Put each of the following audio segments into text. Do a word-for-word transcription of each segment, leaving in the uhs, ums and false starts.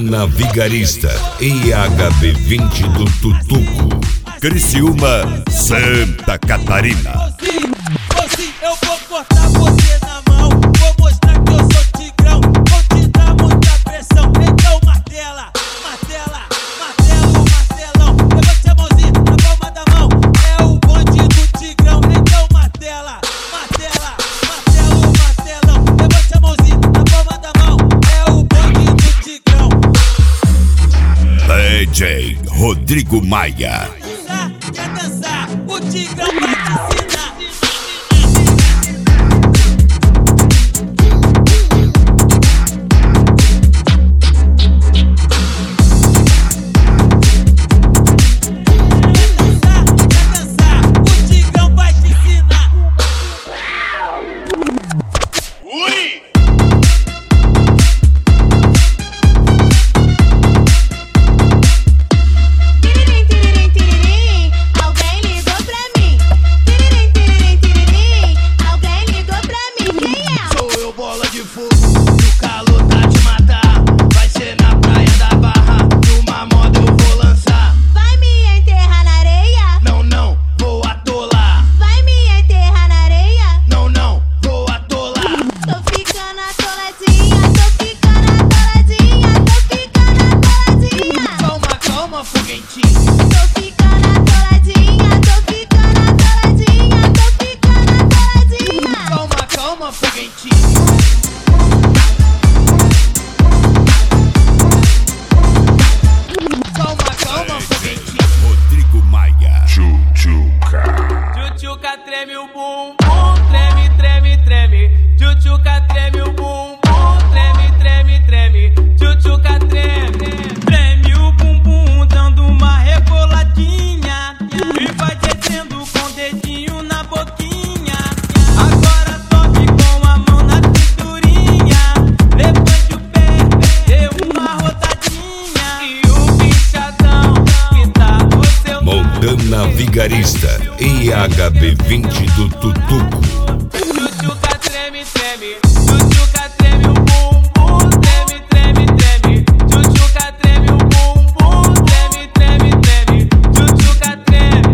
Montana Vigarista e H B vinte do Tutuco, Criciúma, Santa Catarina. Assim, eu vou cortar você na mão, vou mostrar que eu sou tigrão, vou te dar muita pressão. Então martela, martela, martelo, martelão. Levante a mãozinha na palma da mão, é o bonde do tigrão. Então martela, martela, martelo, martelão. Levante a mãozinha na palma da mão, é o bonde do tigrão. D J Rodrigo Maia. Quer dançar? O tigrão vai te ensinar. Tchutchuca treme o bumbum, treme, treme, treme. Tchutchuca treme o bumbum, treme, treme, treme. Tchutchuca treme, treme o bumbum, dando uma reboladinha e vai descendo com o dedinho na boquinha. Agora sobe com a mão na cinturinha, levante o pé, dê uma rodadinha e o bichadão que tá no seu Montana Vigarista e H B vinte do Tutuco. Tchutchuca treme, treme. Tchutchuca treme o bumbum, treme, treme, treme. Tchutchuca treme o bumbum, treme, treme, treme. Tchutchuca treme.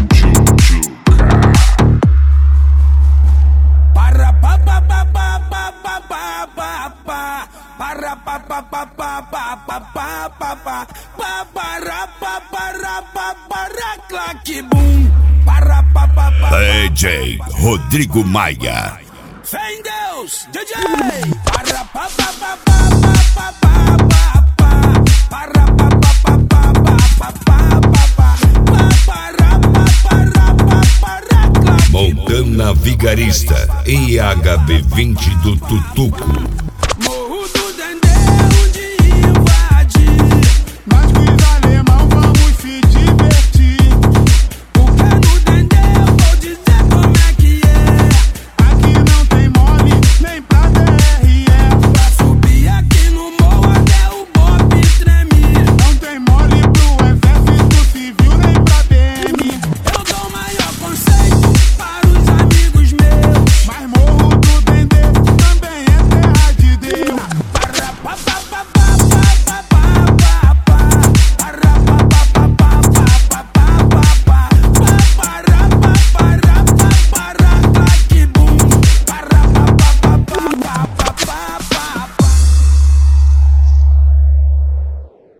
Para pa pa pa pa pa pa pa pa pa. Para pa pa pa pa pa pa pa pa pa. Pa para pa para pa para claque bum. Para pa pa pa. D J Rodrigo Maia. Fé em Deus, D J. Para pa pa pa pa pa pa pa pa. Para pa pa pa pa pa pa pa pa. Pa para pa para pa para claque. Montana Vigarista e H B vinte do Tutuco.